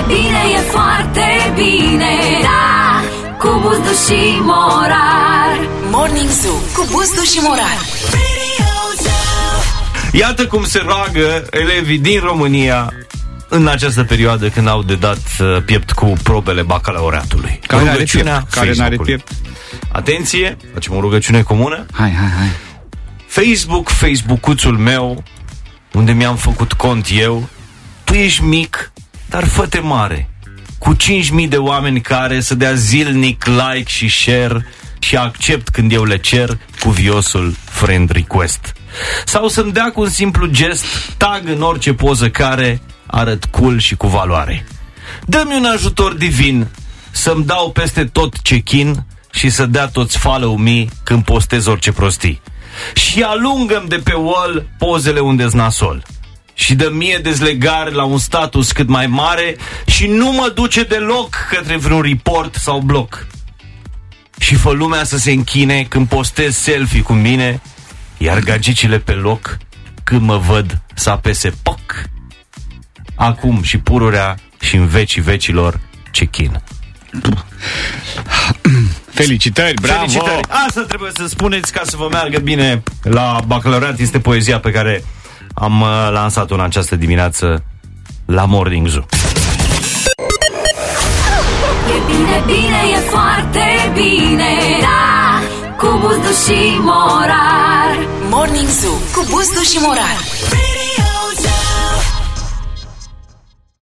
bine, e foarte bine. Da, cu Buzdu și Morar. Morning Zoo cu Buzdu și Morar. Iată cum se roagă elevii din România în această perioadă când au de dat piept cu probele bacalaureatului. Care are piept? Care n-are piept? Atenție, facem o rugăciune comună. Hai. Facebook-uțul meu, unde mi-am făcut cont eu. Tu ești mic, dar fă-te mare, cu 5.000 de oameni care să dea zilnic like și share și accept când eu le cer cuviosul friend request. Sau să-mi dea cu un simplu gest tag în orice poză care arăt cool și cu valoare. Dă-mi un ajutor divin să-mi dau peste tot check-in și să dea toți follow-me când postez orice prostii. Și alungă-mi de pe wall pozele unde-s nasol. Și dă mie dezlegare la un status cât mai mare și nu mă duce deloc către vreun report sau bloc. Și fă lumea să se închine când postez selfie cu mine, iar gagicile pe loc când mă văd să apese poc. Acum și pururea și în vecii vecilor check-in. Felicitări, bravo! Felicitări. Asta trebuie să spuneți ca să vă meargă bine la bacalaureat. Este poezia pe care am lansat-o în această dimineață la Morning Zoo. E bine, bine, e foarte bine. Da, cu Buzdu și Morar. Morning Zoo cu Buzdu și Morar.